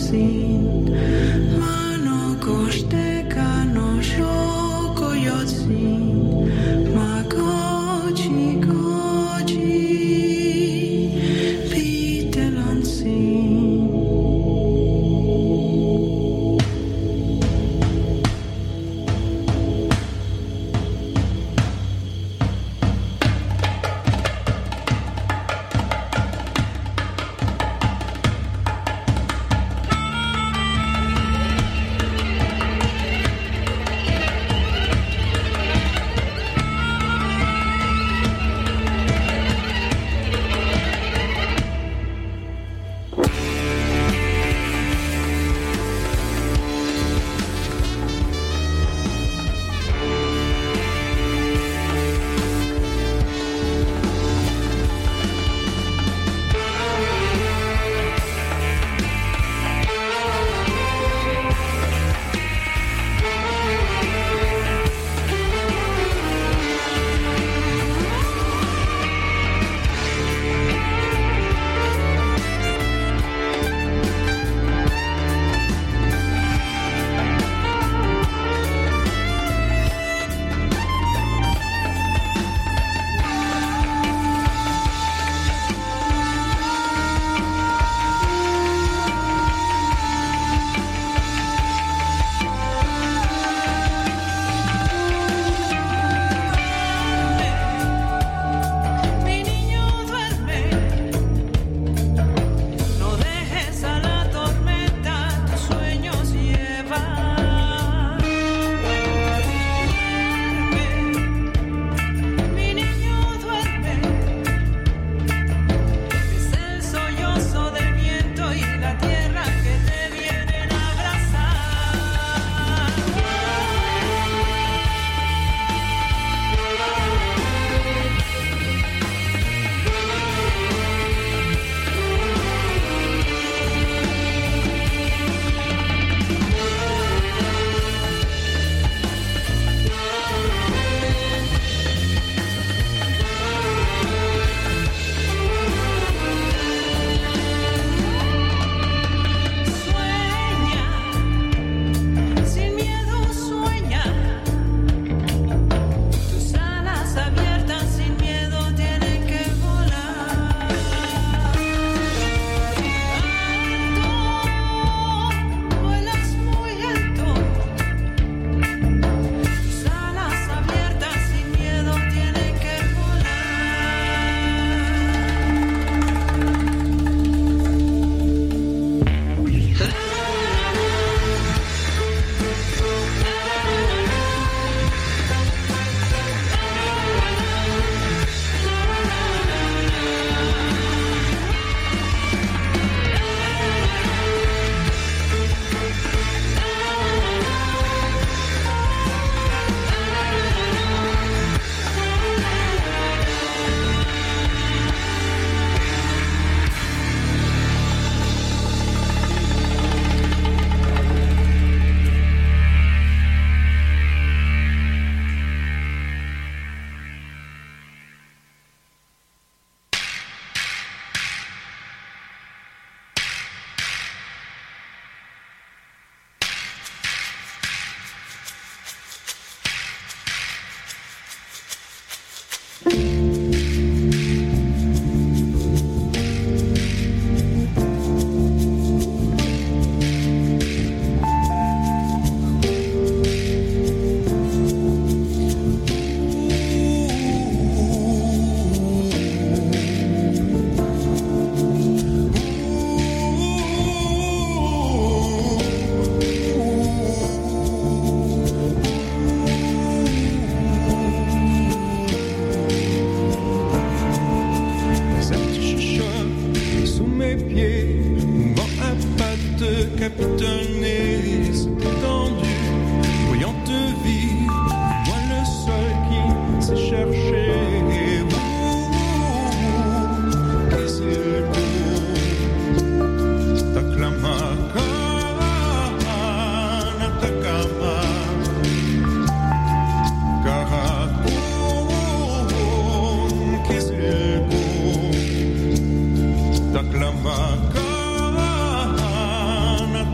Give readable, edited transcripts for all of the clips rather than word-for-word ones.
Taklama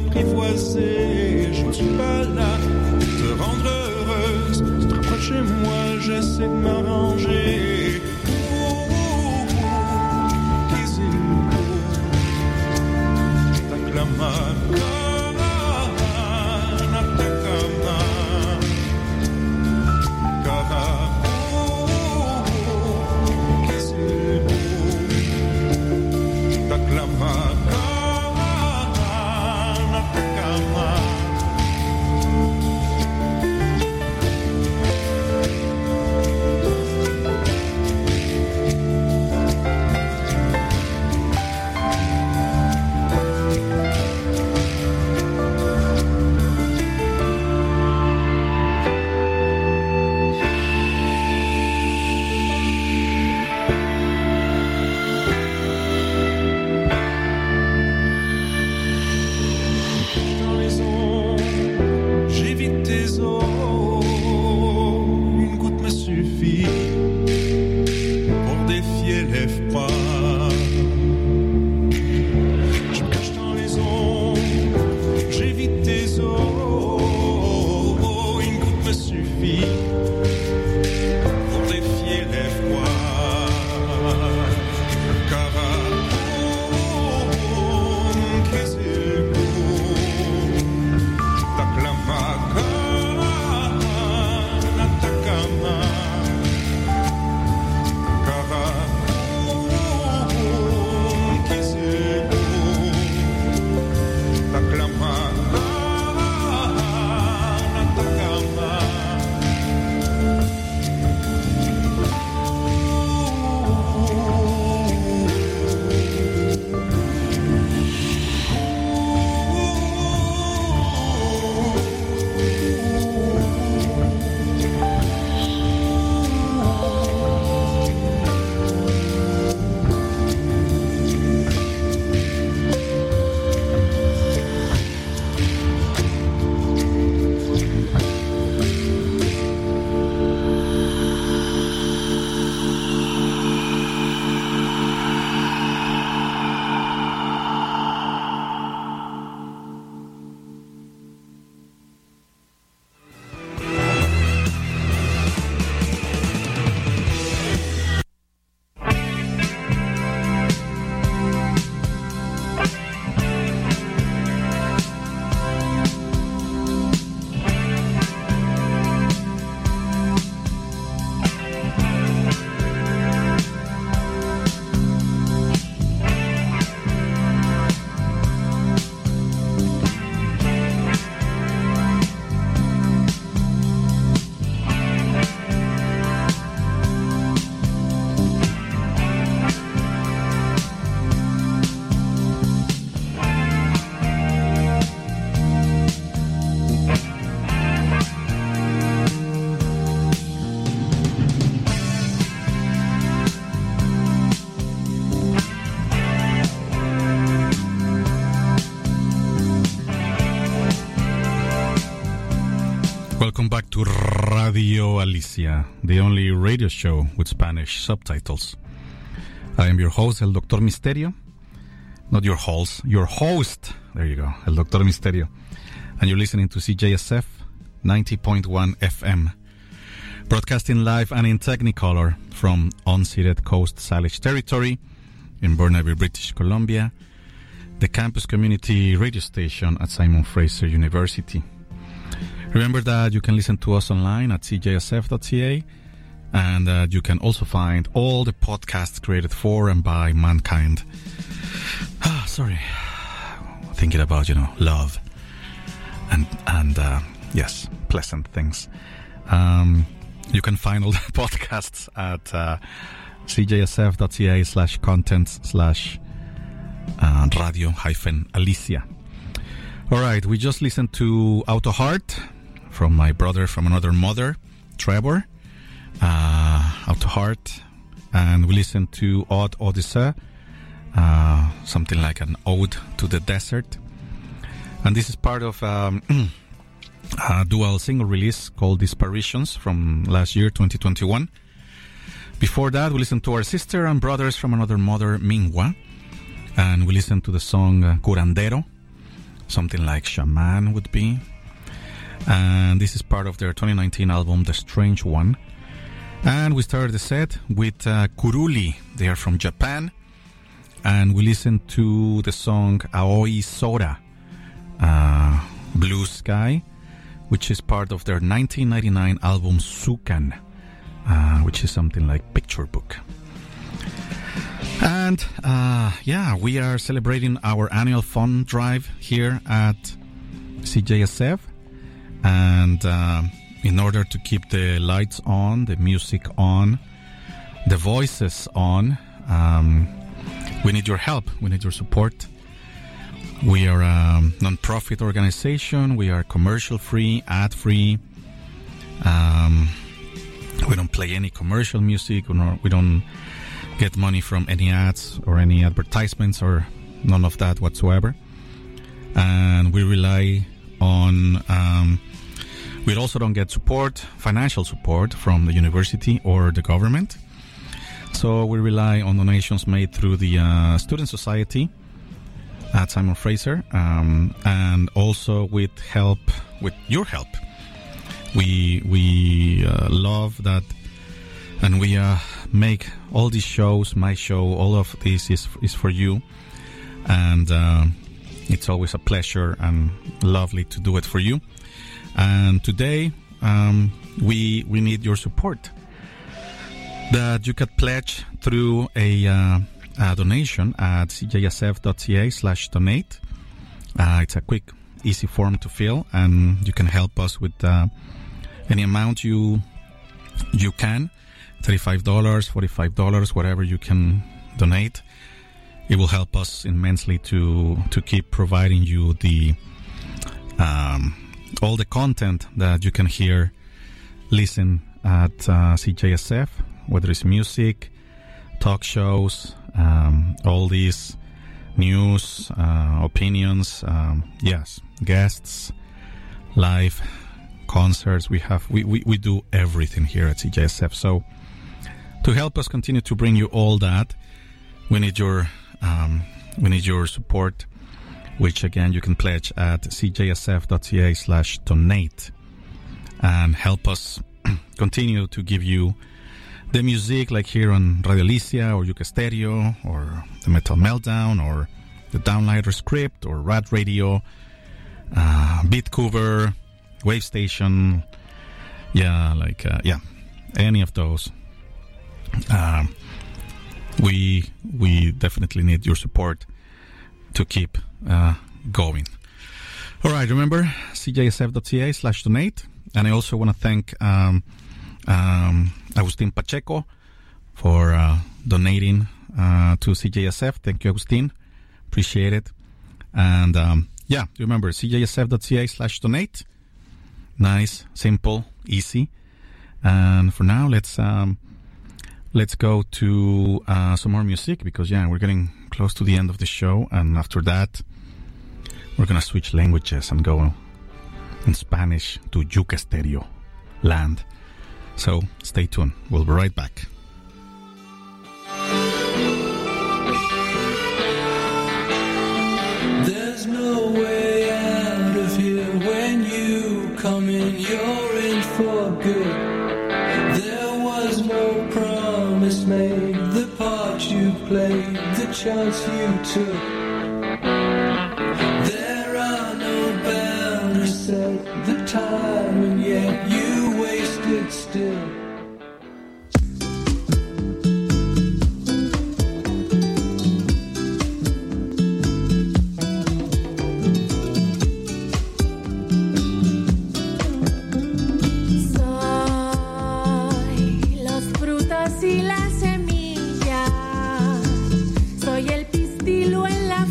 apprivoisé. Je ne suis pas là pour te rendre heureuse. Tu te rapproches de moi, j'essaie de m'arranger. Welcome back to Radio Alicia, the only radio show with Spanish subtitles. I am your host, El Doctor Misterio. Not your host, your host. There you go, El Doctor Misterio. And you're listening to CJSF 90.1 FM. Broadcasting live and in Technicolor from unceded Coast Salish territory in Burnaby, British Columbia, the campus community radio station at Simon Fraser University. Remember that you can listen to us online at cjsf.ca, and you can also find all the podcasts created for and by mankind. Thinking about, love and yes, pleasant things. You can find all the podcasts at cjsf.ca/content/radio-alicia. All right, we just listened to Auto Heart from my brother from another mother, Trevor, Auto Heart, and we listened to Ode Odyssey, something like an ode to the desert. And this is part of a dual single release called Disparitions from last year, 2021. Before that, we listened to our sister and brothers from another mother, Mingwa, and we listened to the song Curandero, something like Shaman would be. And this is part of their 2019 album, The Strange One. And we started the set with Kuruli. They are from Japan. And we listened to the song Aoi Sora, Blue Sky, which is part of their 1999 album Sukan, which is something like picture book. And we are celebrating our annual fund drive here at CJSF. And in order to keep the lights on, the music on, the voices on, we need your help. We need your support. We are a non-profit organization. We are commercial-free, ad-free. We don't play any commercial music. We don't get money from any ads or any advertisements or none of that whatsoever. And we rely on... we also don't get financial support from the university or the government. So we rely on donations made through the Student Society at Simon Fraser, and also with your help. We love that, and we make all these shows, my show, all of this is for you, and it's always a pleasure and lovely to do it for you. And today we need your support, that you could pledge through a donation at cjsf.ca/donate. It's a quick, easy form to fill, and you can help us with any amount you can, $35, $45, whatever you can donate. It will help us immensely to keep providing you the all the content that you can listen at CJSF, whether it's music, talk shows, all these news, opinions, guests, live concerts. We do everything here at CJSF. So to help us continue to bring you all that, we need your support, which again you can pledge at cjsf.ca/donate, and help us continue to give you the music like here on Radio Alicia or Yuka Stereo or the Metal Meltdown or the Downlighter Script or Rad Radio, Beatcover, Wave Station, any of those. We definitely need your support to keep going. All right, remember cjsf.ca/donate, and I also want to thank Agustin Pacheco for donating to CJSF. Thank you, Agustin. Appreciate it. And remember cjsf.ca/donate. Nice, simple, easy. And for now, let's go to some more music, because we're getting close to the end of the show, and after that we're gonna switch languages and go in Spanish to Yuka Stereo land. So stay tuned. We'll be right back. There's no way out of here. When you come in, you're in for good. There was no promise made. The part you played, the chance you took. There are no boundaries set, the time, and yet you wasted still. Y la semilla, soy el pistilo en la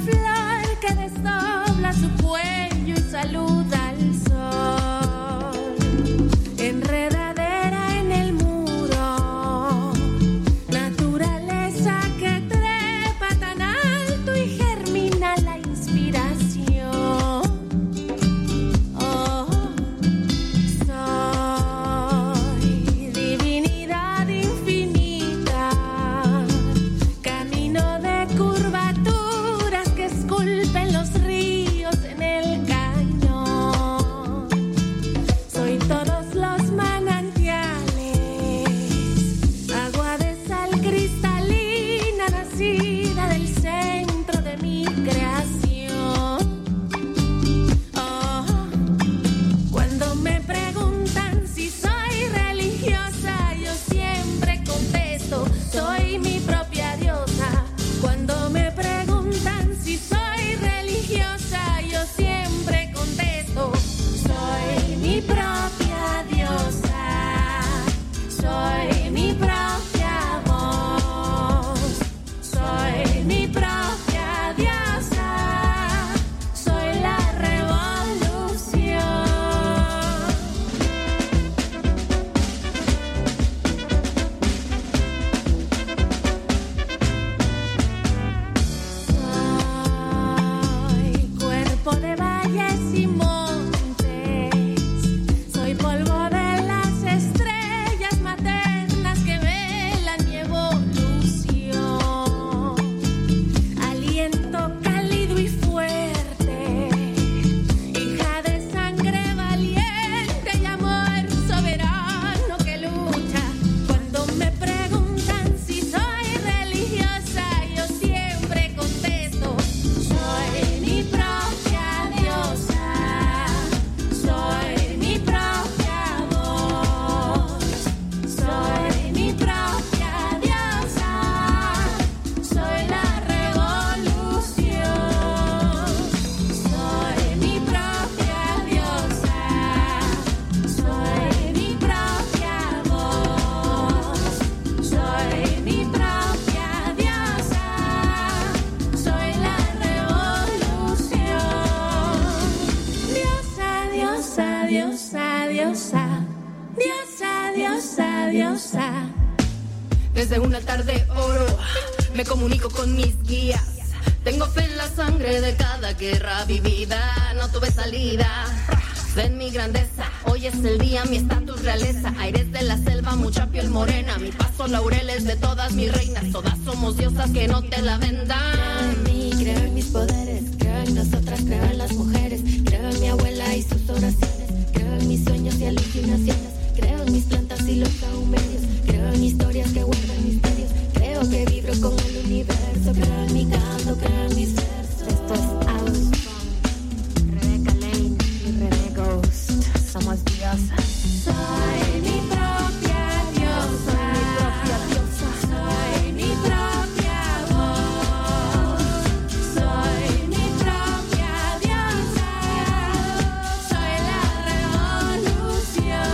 Diosa, diosa, diosa. Desde un altar de oro me comunico con mis guías. Tengo fe en la sangre de cada guerra vivida. No tuve salida. Ven mi grandeza, hoy es el día, mi estatus realeza. Aires de la selva, mucha piel morena. Mi paso laureles de todas mis reinas. Todas somos diosas que no te la vendan. Creo en mí, creo en mis poderes. Creo en nosotras, creo en las mujeres. Creo en mi abuela y sus oraciones. Creo en mis sueños y alucinaciones. Creo en mis plantas y los saumerios. Creo en historias que guardan misterios. Creo que vibro con el universo. Creo en mi canto, creo en mis versos. Esto es somos diosas. Soy mi propia diosa. Soy mi propia voz. Soy mi propia diosa. Soy la revolución.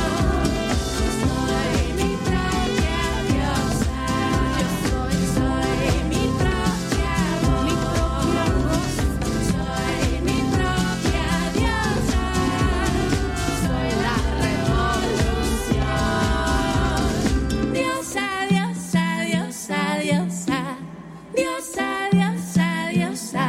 Soy mi propia diosa. Soy mi propia voz. Soy mi propia diosa. Soy la revolución. Diosa, diosa, diosa, diosa. Diosa, diosa, diosa.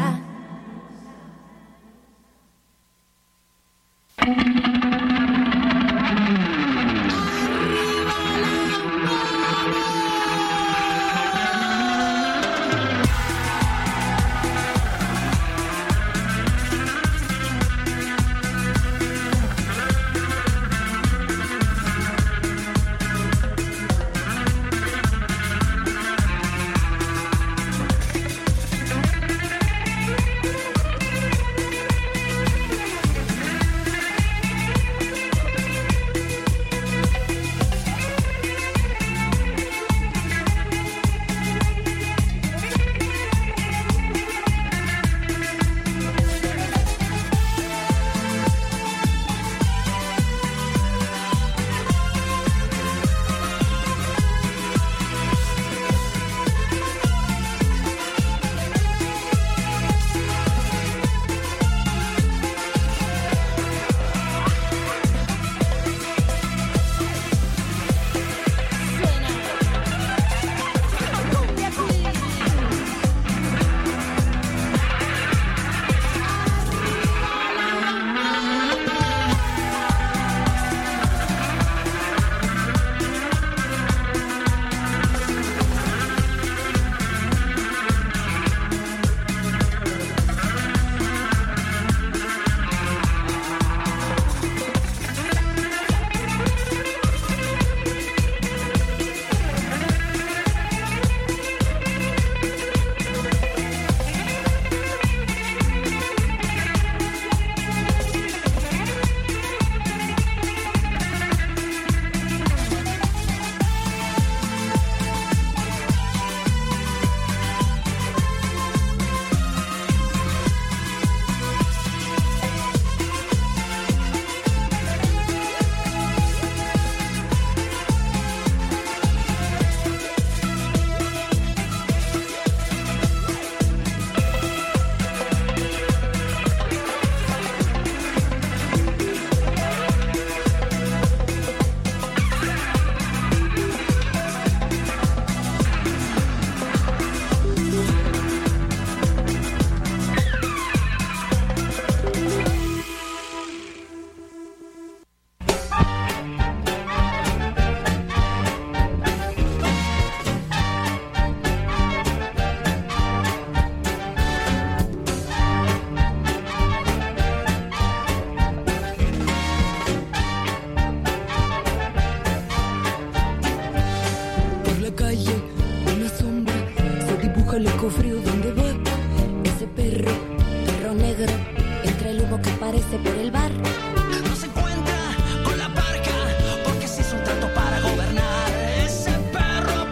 el ecofrío donde voy. Ese perro negro, entre el humo que aparece por el bar. No se encuentra con la barca, porque se hizo un trato para gobernar. Ese perro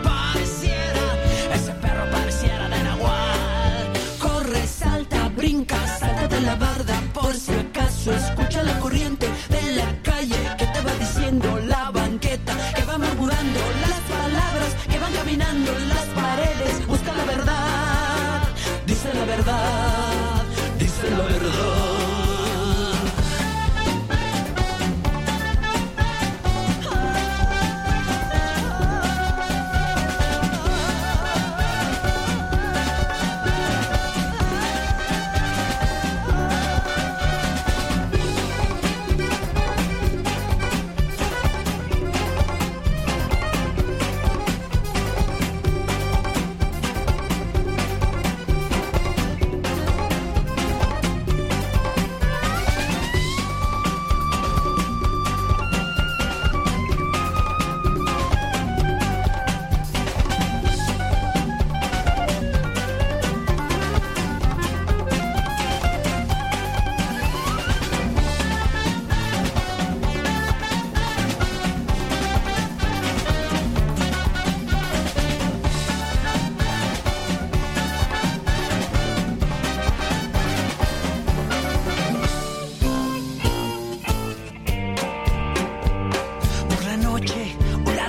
pareciera de nahual. Corre, salta, brinca, salta de la barda. Por si acaso escucha la corriente de la calle que te va diciendo la banqueta, que va murmurando las palabras que van caminando en las paredes. Busca la verdad,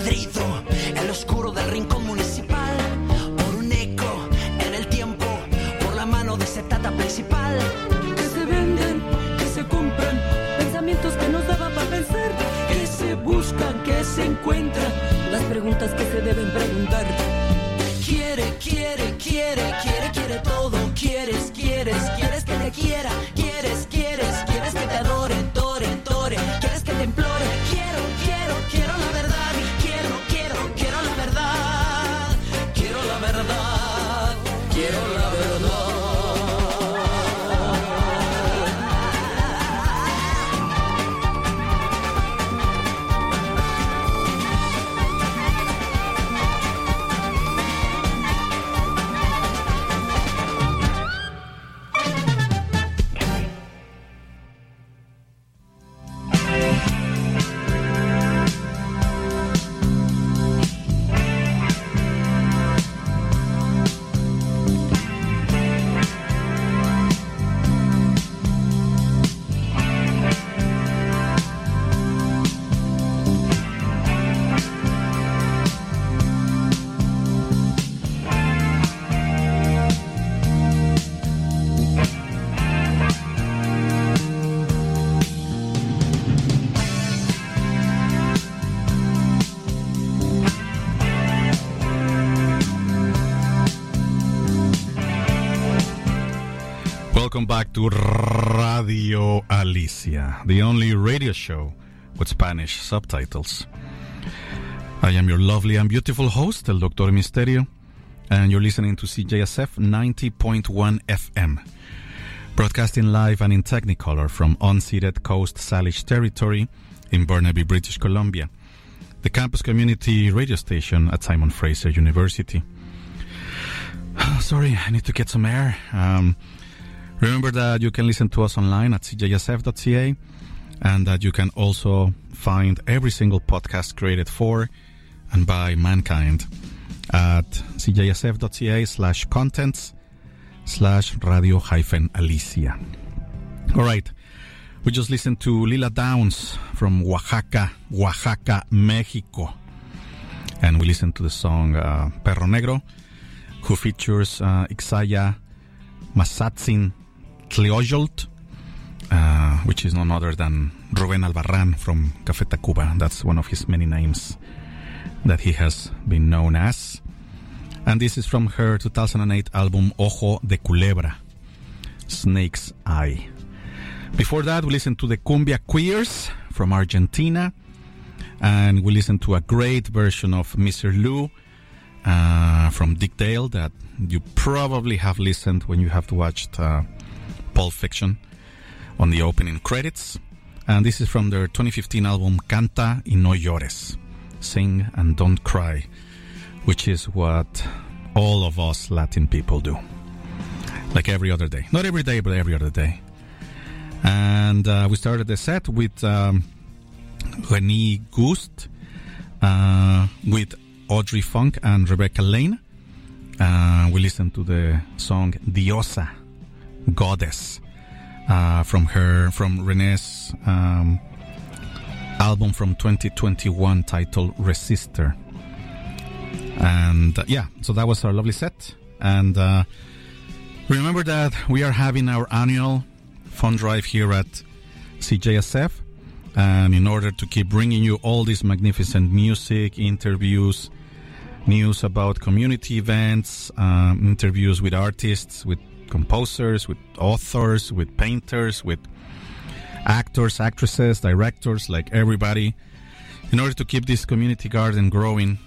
ladrido en lo oscuro del rincón municipal, por un eco en el tiempo, por la mano de ese tata principal. Que se venden, que se compran, pensamientos que nos daban para pensar, Que se buscan, que se encuentran, las preguntas que se deben preguntar. quiere todo, quieres que te quiera, quieres que te adore, tore, quieres que te implore, quiero la verdad, quiero la verdad, quiero la verdad, quiero la verdad. Welcome back to Radio Alicia, the only radio show with Spanish subtitles. I am your lovely and beautiful host, El Doctor Misterio, and you're listening to CJSF 90.1 FM, broadcasting live and in Technicolor from unceded Coast Salish territory in Burnaby, British Columbia, the campus community radio station at Simon Fraser University. Sorry, I need to get some air. Remember that you can listen to us online at cjsf.ca, and that you can also find every single podcast created for and by mankind at cjsf.ca/contents/radio-alicia. All right, we just listened to Lila Downs from Oaxaca, Mexico. And we listened to the song Perro Negro, who features Ixaya Masatzin Tleojolt, which is none other than Rubén Albarrán from Café Tacuba. That's one of his many names that he has been known as. And this is from her 2008 album Ojo de Culebra, Snake's Eye. Before that, we listened to the Cumbia Queers from Argentina, and we listened to a great version of Mr. Lou from Dick Dale that you probably have listened when you have watched Pulp Fiction on the opening credits. And this is from their 2015 album Canta y no llores, Sing and Don't Cry, which is what all of us Latin people do, like every other day. Not every day, but every other day. And we started the set with René Gust, with Audrey Funk and Rebecca Lane. We listened to the song Diosa, Goddess, from René's album from 2021 titled Resister. And so that was our lovely set. And remember that we are having our annual fund drive here at CJSF. And in order to keep bringing you all this magnificent music, interviews, news about community events, interviews with artists, with composers, with authors, with painters, with actors, actresses, directors, like everybody. In order to keep this community garden growing,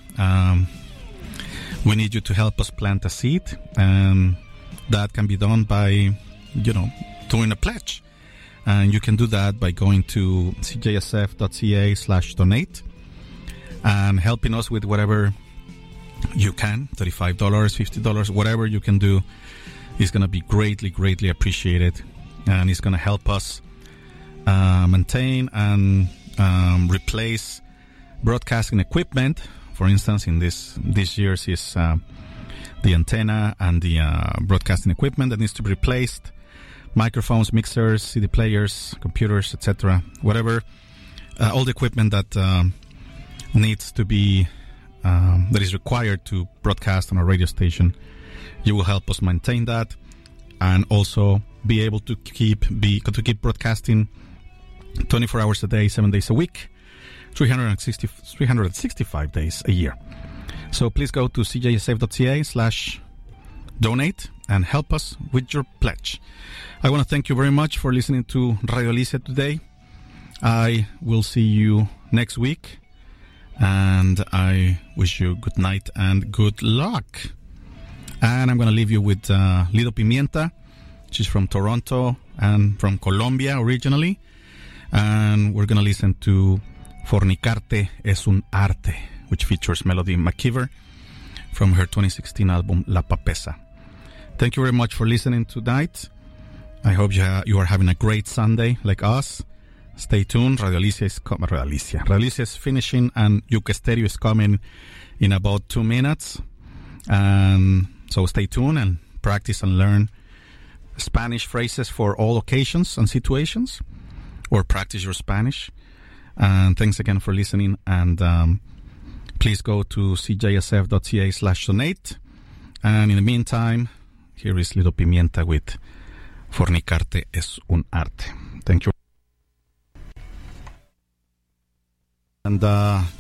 we need you to help us plant a seed, and that can be done by, doing a pledge. And you can do that by going to cjsf.ca/donate and helping us with whatever you can, $35, $50, whatever you can do is going to be greatly, greatly appreciated. And it's going to help us maintain and replace broadcasting equipment. For instance, in this year's is the antenna and the broadcasting equipment that needs to be replaced. Microphones, mixers, CD players, computers, etc. Whatever, all the equipment that needs to be that is required to broadcast on a radio station. You will help us maintain that, and also be able to keep broadcasting 24 hours a day, 7 days a week, 365 days a year. So please go to cjsf.ca/donate and help us with your pledge. I want to thank you very much for listening to Radio Alicia today. I will see you next week, and I wish you good night and good luck. And I'm going to leave you with Lido Pimienta. She's from Toronto and from Colombia originally. And we're going to listen to Fornicarte es un arte, which features Melody McKeever from her 2016 album La Papesa. Thank you very much for listening tonight. I hope you are having a great Sunday like us. Stay tuned. Radio Alicia is finishing, and Yuke Stereo is coming in about 2 minutes. And so stay tuned and practice and learn Spanish phrases for all occasions and situations, or practice your Spanish. And thanks again for listening. And please go to cjsf.ca/donate. And in the meantime, here is Lido Pimienta with Fornicarte es un arte. Thank you. And